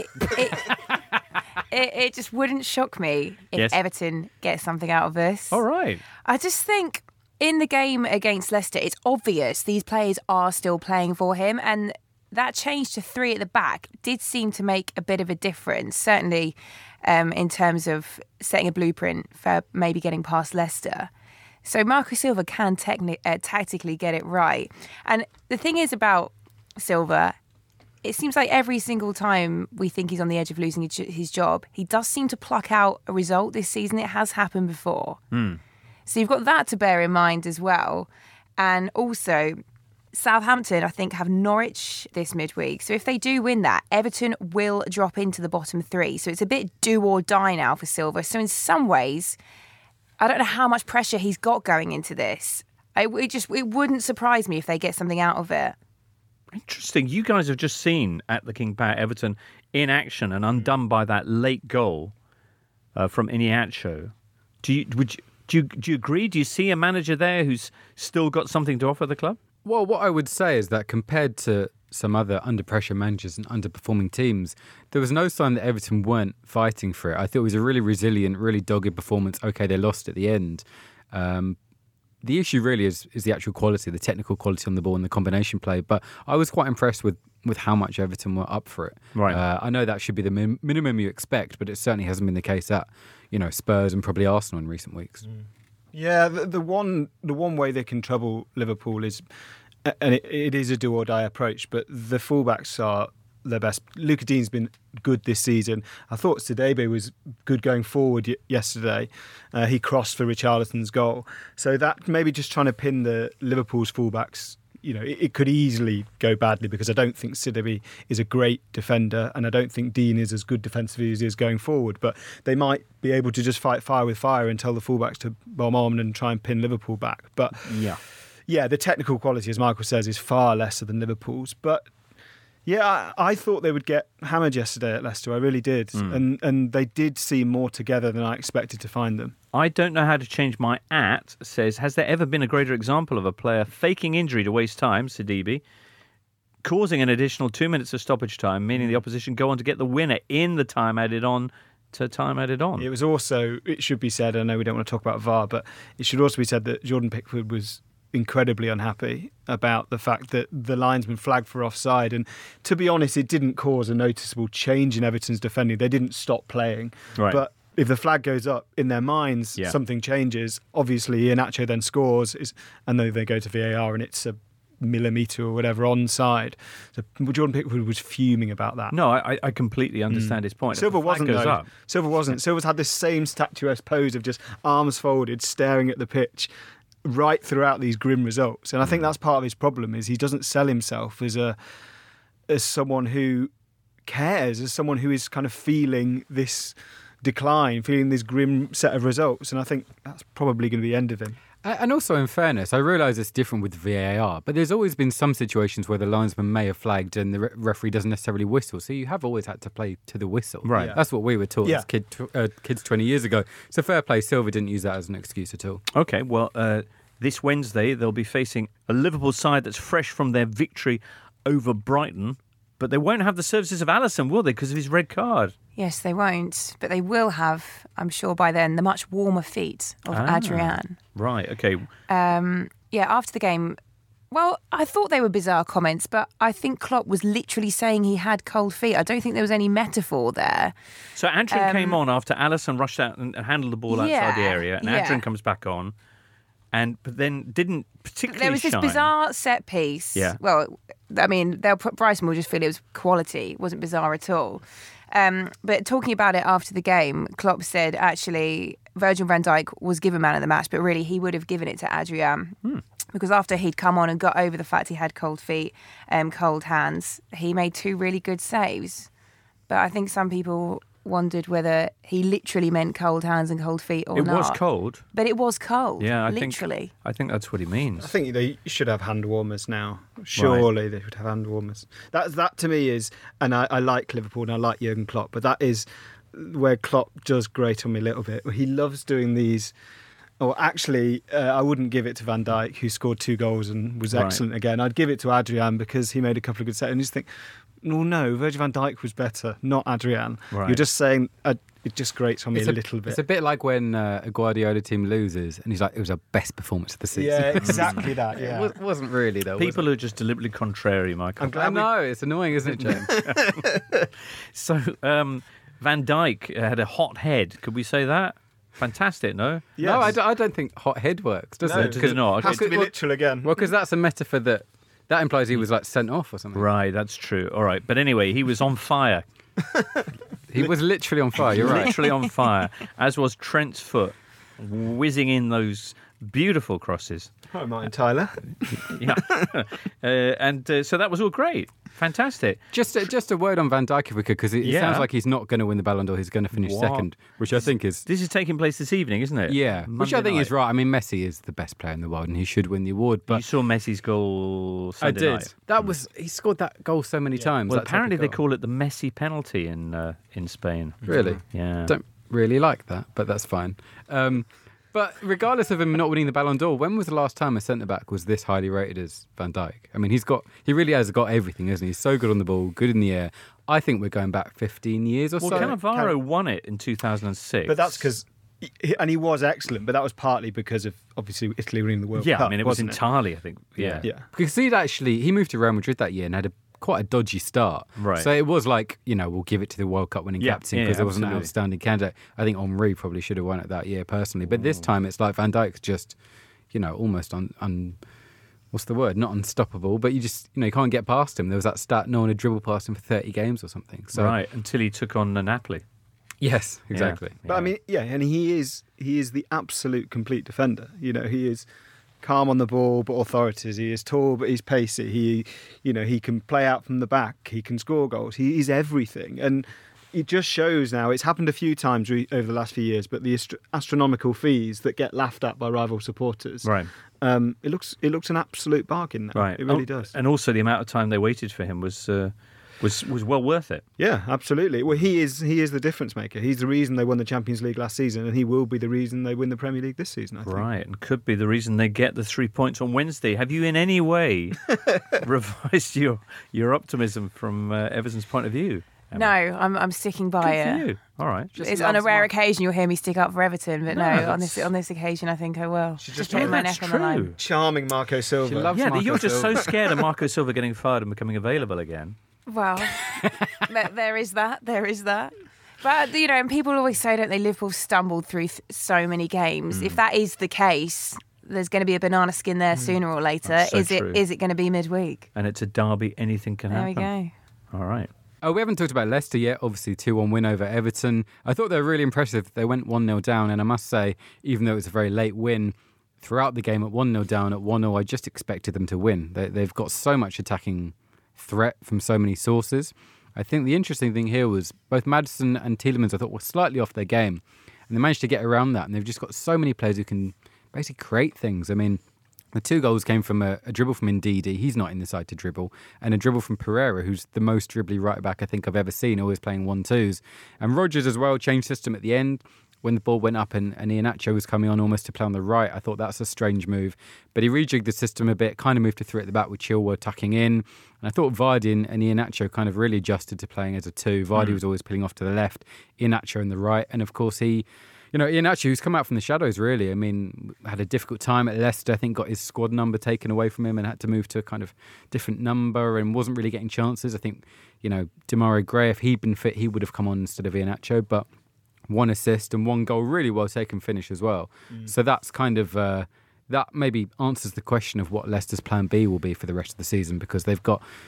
It just wouldn't shock me if Yes. Everton get something out of this. All right. I just think in the game against Leicester, it's obvious these players are still playing for him, and that change to 3 at the back did seem to make a bit of a difference, certainly in terms of setting a blueprint for maybe getting past Leicester. So Marco Silva can tactically get it right. And the thing is about Silva, it seems like every single time we think he's on the edge of losing his job, he does seem to pluck out a result this season. It has happened before. So you've got that to bear in mind as well. And also, Southampton, I think, have Norwich this midweek. So if they do win that, Everton will drop into the bottom 3. So it's a bit do or die now for Silva. So in some ways, I don't know how much pressure he's got going into this. It wouldn't surprise me if they get something out of it. Interesting. You guys have just seen at the King Power Everton in action and undone by that late goal from Iniacho. Do you agree? Do you see a manager there who's still got something to offer the club? Well, what I would say is that compared to some other under-pressure managers and underperforming teams, there was no sign that Everton weren't fighting for it. I thought it was a really resilient, really dogged performance. Okay, they lost at the end. The issue really is the actual quality, the technical quality on the ball and the combination play. But I was quite impressed with how much Everton were up for it. Right. I know that should be the minimum you expect, but it certainly hasn't been the case at Spurs and probably Arsenal in recent weeks. Yeah, the one way they can trouble Liverpool is, and it is a do or die approach, but the fullbacks are their best. Luka Dean's been good this season. I thought Sidebe was good going forward yesterday. He crossed for Richarlison's goal. So that maybe just trying to pin the Liverpool's fullbacks, it could easily go badly because I don't think Sidebe is a great defender and I don't think Dean is as good defensively as he is going forward. But they might be able to just fight fire with fire and tell the fullbacks to bomb on and try and pin Liverpool back. But yeah, the technical quality, as Michael says, is far lesser than Liverpool's. But yeah, I thought they would get hammered yesterday at Leicester. I really did. And they did seem more together than I expected to find them. I don't know how to change my says, has there ever been a greater example of a player faking injury to waste time, Sidebe, causing an additional 2 minutes of stoppage time, meaning the opposition go on to get the winner in the time added on to time added on? It was also, it should be said, I know we don't want to talk about VAR, but it should also be said that Jordan Pickford was incredibly unhappy about the fact that the linesman flagged for offside, and to be honest, it didn't cause a noticeable change in Everton's defending. They didn't stop playing, but if the flag goes up in their minds, something changes. Obviously, Iheanacho then scores, and then they go to VAR, and it's a millimetre or whatever onside. So Jordan Pickford was fuming about that. No, I completely understand his point. Silva wasn't, goes though. up. Silva wasn't. Silva's had this same statuesque pose of just arms folded, staring at the pitch right throughout these grim results. And I think that's part of his problem, is he doesn't sell himself as someone who cares, as someone who is kind of feeling this decline, feeling this grim set of results. And I think that's probably going to be the end of him. And also, in fairness, I realise it's different with VAR, but there's always been some situations where the linesman may have flagged and the referee doesn't necessarily whistle. So you have always had to play to the whistle. Right. Yeah. That's what we were taught as kids 20 years ago. So fair play, Silva didn't use that as an excuse at all. Okay, well, this Wednesday they'll be facing a Liverpool side that's fresh from their victory over Brighton, but they won't have the services of Alisson, will they, because of his red card? Yes, they won't, but they will have, I'm sure by then, the much warmer feet of Adrian. Right, okay. After the game, well, I thought they were bizarre comments, but I think Klopp was literally saying he had cold feet. I don't think there was any metaphor there. So Adrian came on after Alisson rushed out and handled the ball outside the area, and Adrian comes babut then didn't particularly There was this shine. bizarre set piece. Yeah. Well, I mean, Bryson will just feel it was quality. It wasn't bizarre at all. But talking about it after the game, Klopp said, actually, Virgil van Dijk was given man of the match, but really he would have given it to Adrian. Because after he'd come on and got over the fact he had cold feet, cold hands, he made 2 really good saves. But I think some people wondered whether he literally meant cold hands and cold feet or not. It was cold. But it was cold, I literally. think that's what he means. I think they should have hand warmers now. Surely they should have hand warmers. That to me is, and I like Liverpool and I like Jurgen Klopp, but that is where Klopp does grate on me a little bit. He loves doing these. Or actually, I wouldn't give it to Van Dijk, who scored 2 goals and was excellent again. I'd give it to Adrian because he made a couple of good saves. And you just think, no, Virgil van Dijk was better, not Adrian. Right. You're just saying, it just grates on me a little bit. It's a bit like when a Guardiola team loses and he's like, it was our best performance of the season. Yeah, exactly that, yeah. It wasn't really, though. People are just deliberately contrary, Michael. I'm glad I know, it's annoying, isn't it, James? So, Van Dijk had a hot head. Could we say that? Fantastic, no? Yes. No, I don't think hot head works, does it? Does it not? It has to be literal again. Well, because that's a metaphor that implies he was like sent off or something. Right, that's true. All right. But anyway, he was on fire. He was literally on fire, you're right. Literally on fire, as was Trent's foot, whizzing in those beautiful crosses. Hi, Martin Tyler. Yeah. So that was all great. Fantastic. Just a word on Van Dijk, if we could, because it sounds like he's not going to win the Ballon d'Or. He's going to finish second, which I think is... This is taking place this evening, isn't it? Yeah, which I think night. is right. I mean, Messi is the best player in the world and he should win the award. But you saw Messi's goal Sunday night. That was... He scored that goal so many times. Well, apparently they call it the Messi penalty in Spain. Really? Yeah. Don't really like that, but that's fine. But regardless of him not winning the Ballon d'Or, when was the last time a centre-back was this highly rated as Van Dijk? I mean, he really has got everything, isn't he? He's so good on the ball, good in the air. I think we're going back 15 years or so. Well, Cannavaro won it in 2006. But that's because... And he was excellent, but that was partly because of, obviously, Italy winning the World Cup. Yeah, I mean, it was entirely, I think. Yeah. Because he moved to Real Madrid that year and had quite a dodgy start. Right. So it was like, we'll give it to the World Cup winning captain because there wasn't an outstanding candidate. I think Henry probably should have won it that year personally. But this time it's like Van Dijk's just, almost what's the word? Not unstoppable, but you can't get past him. There was that stat, no one had dribbled past him for 30 games or something. So, right, until he took on Napoli. Yes, exactly. Yeah. But I mean, and he is the absolute complete defender. He is calm on the ball but authoritative. He is tall but he's pacey. He can play out from the back. He can score goals. He is everything, and it just shows now. It's happened a few times over the last few years, but the astronomical fees that get laughed at by rival supporters. Right. It looks an absolute bargain now. Right. It really does. And also the amount of time they waited for him was well worth it. Yeah, absolutely. Well, he is the difference maker. He's the reason they won the Champions League last season, and he will be the reason they win the Premier League this season, I think. Right, and could be the reason they get the 3 points on Wednesday. Have you in any way revised your optimism from Everton's point of view, Emma? No, I'm sticking by Good it. for you. All right. It's on a rare occasion you'll hear me stick up for Everton, but on this occasion I think I will. Just putting my neck on the line. Charming Marco Silva. She loves Marco you're just Silva. so scared of Marco Silva getting fired and becoming available again. Well, there is that. But, and people always say, don't they, Liverpool stumbled through so many games. If that is the case, there's going to be a banana skin there sooner or later. That's so true. Is it going to be midweek? And it's a derby, anything can happen. There we go. All right. Oh, we haven't talked about Leicester yet. Obviously, 2-1 win over Everton. I thought they were really impressive. They went 1-0 down, and I must say, even though it was a very late win, throughout the game at 1-0 down, at 1-0, I just expected them to win. They've got so much attacking threat from so many sources. I think the interesting thing here was both Maddison and Tielemans, I thought, were slightly off their game. And they managed to get around that. And they've just got so many players who can basically create things. I mean, the 2 goals came from a dribble from Ndidi. He's not in the side to dribble. And a dribble from Pereira, who's the most dribbly right back I think I've ever seen, always playing 1-2s. And Rodgers as well changed system at the end. When the ball went up and Iheanacho was coming on almost to play on the right, I thought that's a strange move. But he rejigged the system a bit, kind of moved to 3 at the back with Chilwell tucking in. And I thought Vardy and Iheanacho kind of really adjusted to playing as a 2. Vardy was always pulling off to the left, Iheanacho on the right. And of course Iheanacho, who's come out from the shadows really. I mean, had a difficult time at Leicester. I think got his squad number taken away from him and had to move to a kind of different number and wasn't really getting chances. I think, Demarai Gray, if he'd been fit, he would have come on instead of Iheanacho. But 1 assist and 1 goal, really well taken finish as well. So that's kind of that maybe answers the question of what Leicester's plan B will be for the rest of the season, because they've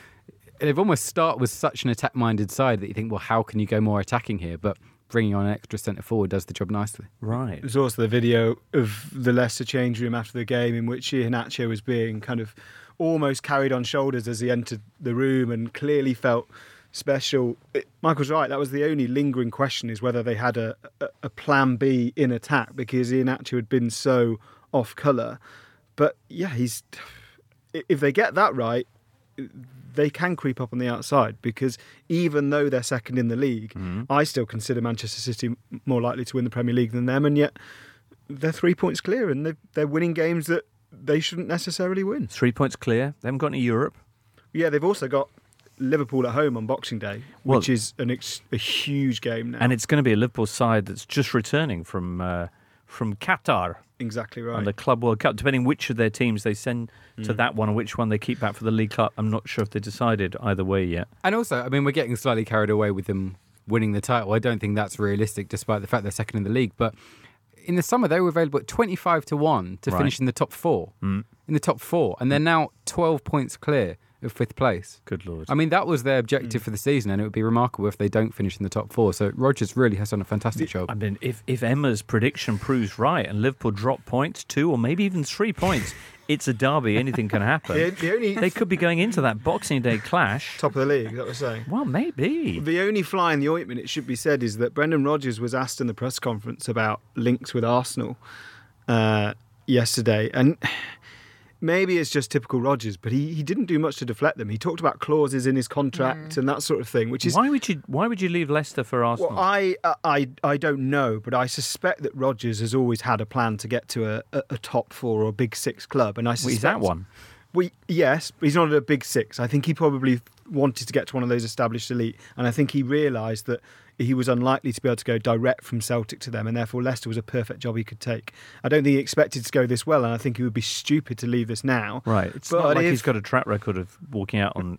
almost start with such an attack-minded side that you think, well, how can you go more attacking here? But bringing on an extra centre forward does the job nicely. Right. There's also the video of the Leicester change room after the game in which Iheanacho was being kind of almost carried on shoulders as he entered the room and clearly felt special. Michael's right, that was the only lingering question, is whether they had a plan B in attack, because Iheanacho had been so off colour. But yeah, if they get that right, they can creep up on the outside, because even though they're second in the league, I still consider Manchester City more likely to win the Premier League than them, and yet they're 3 points clear and they're winning games that they shouldn't necessarily win. 3 points clear. They haven't got any Europe. Yeah, they've also got Liverpool at home on Boxing Day, which is a huge game now. And it's going to be a Liverpool side that's just returning from Qatar. Exactly right. On the Club World Cup, depending which of their teams they send to that one and which one they keep back for the League Cup. I'm not sure if they decided either way yet. And also, I mean, we're getting slightly carried away with them winning the title. I don't think that's realistic, despite the fact they're second in the league. But in the summer, they were available at 25-1 to finish in the top 4. In the top 4. And they're now 12 points clear of 5th place. Good Lord. I mean, that was their objective for the season, and it would be remarkable if they don't finish in the top 4. So Rodgers really has done a fantastic job. I mean, if Emma's prediction proves right and Liverpool drop points, 2 or maybe even 3 points, it's a derby, anything can happen. They could be going into that Boxing Day clash. Top of the league, is that what we're saying? Well, maybe. The only fly in the ointment, it should be said, is that Brendan Rodgers was asked in the press conference about links with Arsenal yesterday, and maybe it's just typical Rodgers, but he didn't do much to deflect them. He talked about clauses in his contract and that sort of thing, which is why would you leave Leicester for Arsenal? Well, I don't know, but I suspect that Rodgers has always had a plan to get to a top 4 or a big 6 club, and I suspect he's that one. Yes, he's not at a big 6. I think he probably wanted to get to one of those established elite, and I think he realised that he was unlikely to be able to go direct from Celtic to them, and therefore Leicester was a perfect job he could take. I don't think he expected to go this well, and I think he would be stupid to leave this now. Right. It's not like he's got a track record of walking out on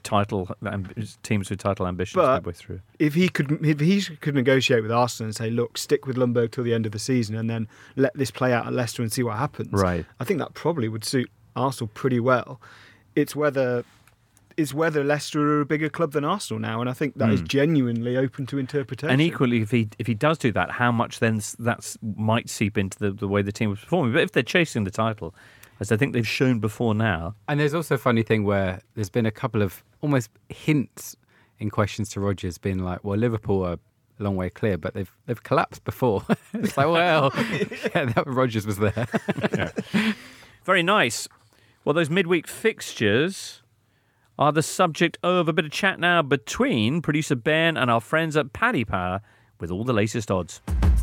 teams with title ambitions midway through. If he could negotiate with Arsenal and say, look, stick with Ljungberg till the end of the season and then let this play out at Leicester and see what happens. Right. I think that probably would suit Arsenal pretty well. It's whether Leicester are a bigger club than Arsenal now, and I think that is genuinely open to interpretation. And equally, if he does do that, how much then that might seep into the way the team was performing. But if they're chasing the title, as I think they've shown before now. And there's also a funny thing where there's been a couple of almost hints in questions to Rodgers being like, well, Liverpool are a long way clear, but they've collapsed before. It's like, well, that Rodgers was there. Yeah. Very nice. Well, those midweek fixtures are the subject of a bit of chat now between producer Ben and our friends at Paddy Power with all the latest odds.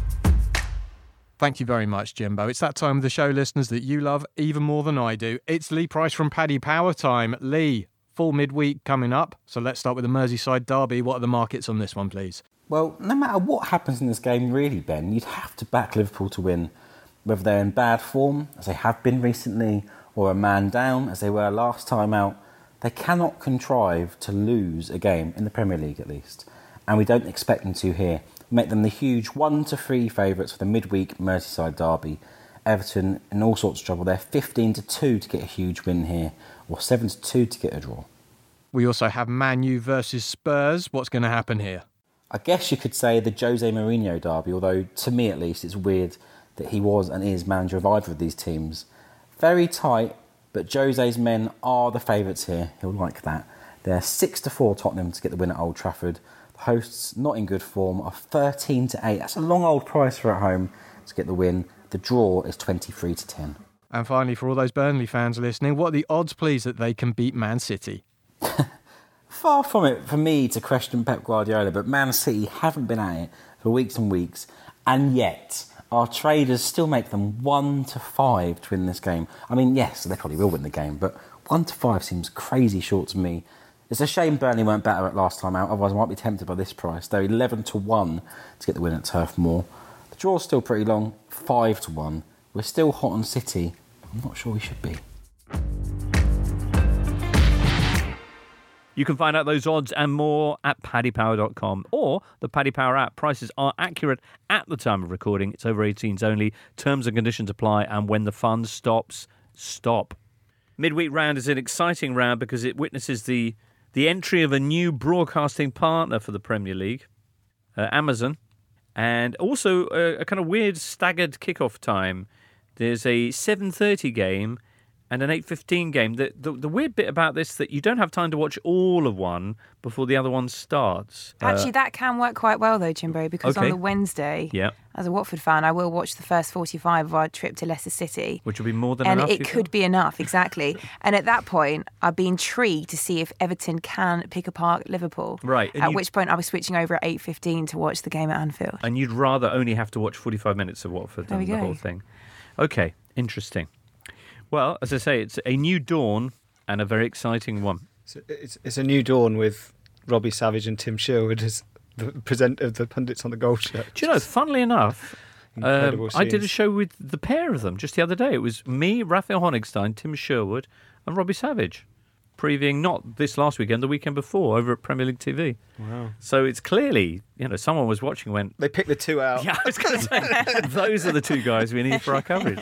Thank you very much, Jimbo. It's that time of the show, listeners, that you love even more than I do. It's Lee Price from Paddy Power time. Lee, full midweek coming up. So let's start with the Merseyside derby. What are the markets on this one, please? Well, no matter what happens in this game, really, Ben, you'd have to back Liverpool to win, whether they're in bad form, as they have been recently, or a man down, as they were last time out. They cannot contrive to lose a game, in the Premier League at least. And we don't expect them to here. Make them the huge 1-3 favourites for the midweek Merseyside derby. Everton in all sorts of trouble. They're 15-2 to get a huge win here, or 7-2 to get a draw. We also have Man U versus Spurs. What's going to happen here? I guess you could say the Jose Mourinho derby, although to me at least it's weird that he was and is manager of either of these teams. Very tight, but Jose's men are the favourites here. He'll like that. They're 6-4 Tottenham to get the win at Old Trafford. The hosts, not in good form, are 13-8. That's a long old price for at home to get the win. The draw is 23-10. And finally, for all those Burnley fans listening, what are the odds, please, that they can beat Man City? Far from it for me to question Pep Guardiola, but Man City haven't been at it for weeks and weeks, and yet our traders still make them 1-5 to win this game. I mean, yes, they probably will win the game, but 1-5 seems crazy short to me. It's a shame Burnley weren't better at last time out, otherwise I might be tempted by this price. They're 11-1 to get the win at Turf Moor. The draw's still pretty long, 5-1. We're still hot on City. I'm not sure we should be. You can find out those odds and more at paddypower.com or the Paddy Power app. Prices are accurate at the time of recording. It's over 18s only. Terms and conditions apply, and when the fun stops, stop. Midweek round is an exciting round because it witnesses the entry of a new broadcasting partner for the Premier League, Amazon, and also a kind of weird staggered kickoff time. There's a 7:30 game and an 8:15 game. The weird bit about this that you don't have time to watch all of one before the other one starts. Actually, that can work quite well, though, Jimbo, because on the Wednesday, as a Watford fan, I will watch the first 45 of our trip to Leicester City. Which will be more than enough. And it could be enough, exactly. And at that point, I'd be intrigued to see if Everton can pick apart Liverpool. Right. At which point, I'll be switching over at 8:15 to watch the game at Anfield. And you'd rather only have to watch 45 minutes of Watford than the whole thing. Okay, interesting. Well, as I say, it's a new dawn and a very exciting one. It's a new dawn with Robbie Savage and Tim Sherwood as the presenter of the pundits on the Gold Shirt. Do you know, funnily enough, I did a scenes. show with the pair of them just the other day. It was me, Raphael Honigstein, Tim Sherwood and Robbie Savage, previewing not this last weekend, the weekend before, over at Premier League TV. Wow. So it's clearly, someone was watching and went... They picked the two out. Yeah, I was going to say, those are the two guys we need for our coverage.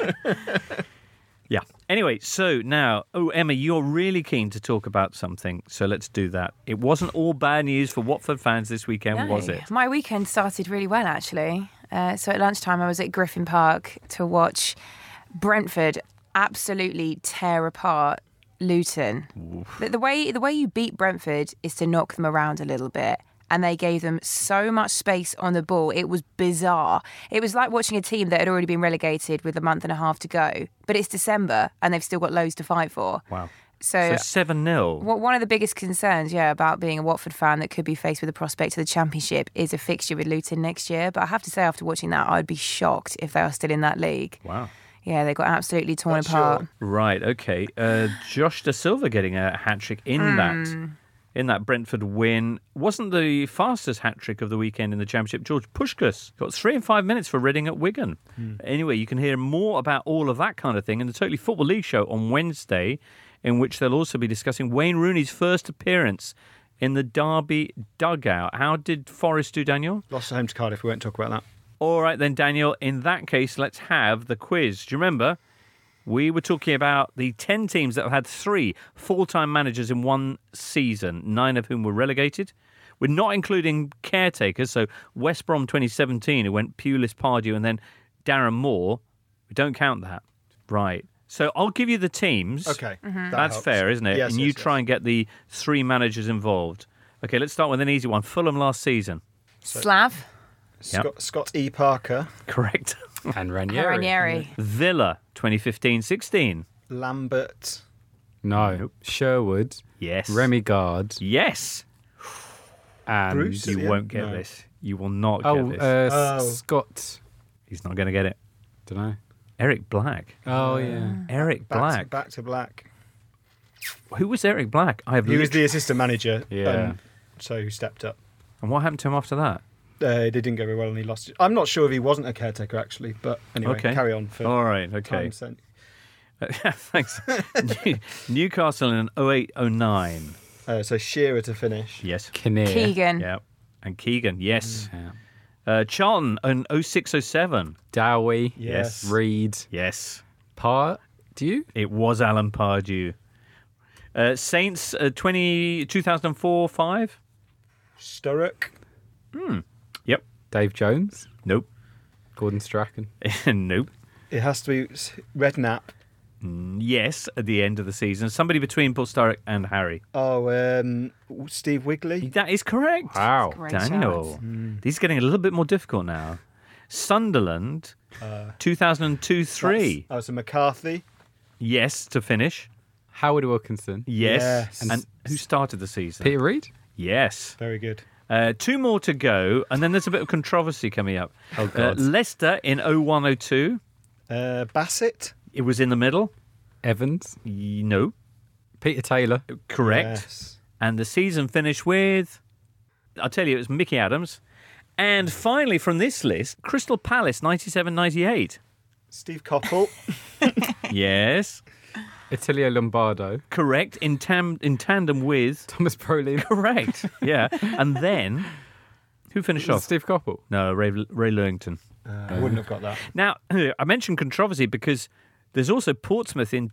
Yeah. Anyway, so now, Emma, you're really keen to talk about something, so let's do that. It wasn't all bad news for Watford fans this weekend, was it? My weekend started really well, actually. So at lunchtime, I was at Griffin Park to watch Brentford absolutely tear apart Luton. The way you beat Brentford is to knock them around a little bit. And they gave them so much space on the ball. It was bizarre. It was like watching a team that had already been relegated with a month and a half to go. But it's December and they've still got loads to fight for. Wow. So 7-0. One of the biggest concerns, about being a Watford fan that could be faced with the prospect of the Championship is a fixture with Luton next year. But I have to say, after watching that, I'd be shocked if they are still in that league. Wow. Yeah, they got absolutely torn apart. Sure. Right, okay. Josh Da Silva getting a hat-trick in that Brentford win. Wasn't the fastest hat-trick of the weekend in the Championship. George Puskás got 3 and 5 minutes for Reading at Wigan. Anyway, you can hear more about all of that kind of thing in the Totally Football League show on Wednesday, in which they'll also be discussing Wayne Rooney's first appearance in the Derby dugout. How did Forest do, Daniel? Lost at home to Cardiff. We won't talk about that. All right then, Daniel. In that case, let's have the quiz. Do you remember? We were talking about the 10 teams that have had 3 full-time managers in one season, 9 of whom were relegated. We're not including caretakers, so West Brom 2017, who went Pulis, Pardew, and then Darren Moore. We don't count that. Right. So I'll give you the teams. Okay. Mm-hmm. That's helps. fair, isn't it? Yes, and you try and get the 3 managers involved. Okay, let's start with an easy one. Fulham last season. Slav. Scott E. Parker. Correct. And Ranieri. Villa 2015-16. Lambert. No. Sherwood. Yes. Remy Gard. Yes. And Bruce? You Yeah. won't get No. this. You will not get this. Scott. He's not going to get it. Don't know. Eric Black. Oh, yeah. Eric Black. Back to black. Who was Eric Black? He was the assistant manager. Yeah. So he stepped up. And what happened to him after that? They didn't go very well and he lost it. I'm not sure if he wasn't a caretaker, actually. But anyway, Okay. carry on. For All right, okay. time's sake. Thanks. Newcastle in 08-09. So Shearer to finish. Yes. Kinnear. Keegan. Yeah. And Keegan, yes. Charlton in 06-07. Dowie. Yes. Reed. Yes. Pardew? It was Alan Pardew. Saints 2004-05. Sturrock. Yep. Dave Jones? Nope. Gordon Strachan? Nope. It has to be Redknapp. Yes, at the end of the season. Somebody between Paul Sturrock and Harry. Oh, Steve Wigley. That is correct. Wow. Great Daniel. shout. These are getting a little bit more difficult now. Sunderland 2002-03. So McCarthy. Yes, to finish. Howard Wilkinson? Yes. Yes. And who started the season? Peter Reid? Yes. Very good. 2 more to go, and then there's a bit of controversy coming up. Oh, God. Leicester in 01-02. Bassett. It was in the middle. Evans? No. Peter Taylor? Correct. Yes. And the season finished with, I'll tell you, it was Mickey Adams. And finally, from this list, Crystal Palace 97-98. Steve Coppell. Yes. Attilio Lombardo? Correct. In tandem with... Thomas Brolin? Correct. Yeah. And then, who finished off? Steve Coppell? No, Ray Lewington. I wouldn't have got that. Now, I mentioned controversy because there's also Portsmouth in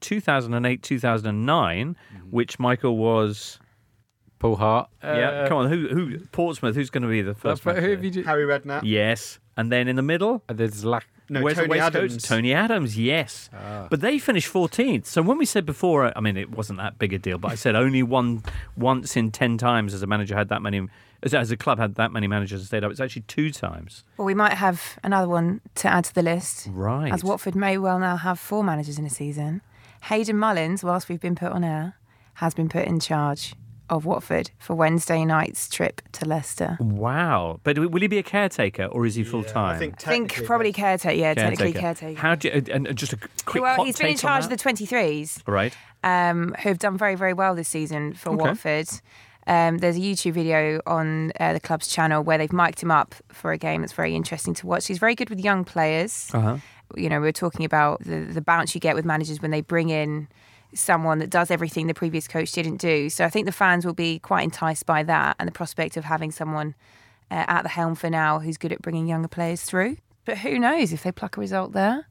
2008-2009, which Michael was... Paul Hart? yeah, come on, who Portsmouth, who's going to be the first Who match have you Harry Redknapp. Yes. And then in the middle... There's No, Where's the Tony West Coast? Adams. Tony Adams, yes. But they finished 14th. So when we said before, I mean, it wasn't that big a deal, but I said only once in 10 times as a manager had that many, as a club had that many managers and stayed up. It's actually 2 times. Well, we might have another one to add to the list. Right. As Watford may well now have 4 managers in a season. Hayden Mullins, whilst we've been put on air, has been put in charge of Watford for Wednesday night's trip to Leicester. Wow. But will he be a caretaker or is he full-time? I think I think probably caretaker. Yeah, technically caretaker. How do you, and just a quick Well, hot he's been in take on charge of that? the 23s. Right. Who have done very, very well this season for Okay. Watford. There's a YouTube video on the club's channel where they've mic'd him up for a game that's very interesting to watch. He's very good with young players. Uh-huh. You know, we're talking about the bounce you get with managers when they bring in someone that does everything the previous coach didn't do. So I think the fans will be quite enticed by that and the prospect of having someone at the helm for now who's good at bringing younger players through. But who knows if they pluck a result there?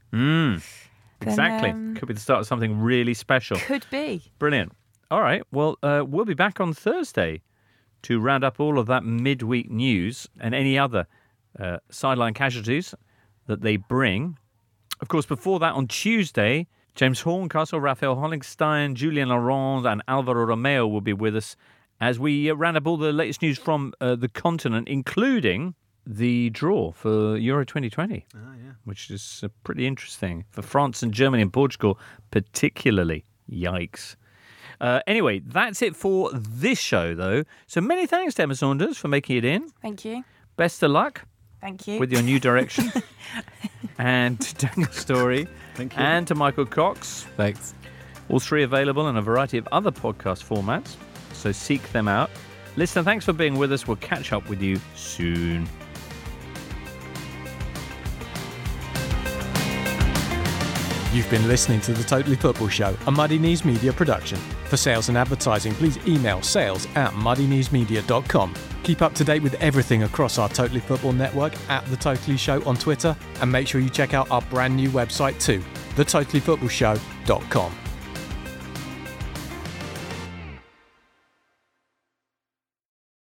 Exactly. Could be the start of something really special. Could be. Brilliant. All right. Well, we'll be back on Thursday to round up all of that midweek news and any other sideline casualties that they bring. Of course, before that, on Tuesday, James Horncastle, Raphael Hollingstein, Julian Laurent and Alvaro Romeo will be with us as we round up all the latest news from the continent, including the draw for Euro 2020, which is pretty interesting for France and Germany and Portugal particularly. Yikes. Anyway, that's it for this show, though. So many thanks to Emma Saunders for making it in. Thank you. Best of luck Thank you. with your new direction. And to Daniel Story. Thank you. And to Michael Cox. Thanks. All 3 available in a variety of other podcast formats, so seek them out. Listener, thanks for being with us. We'll catch up with you soon. You've been listening to The Totally Football Show, a Muddy Knees Media production. For sales and advertising, please email sales@muddykneesmedia.com. Keep up to date with everything across our Totally Football network at The Totally Show on Twitter, and make sure you check out our brand new website too, thetotallyfootballshow.com.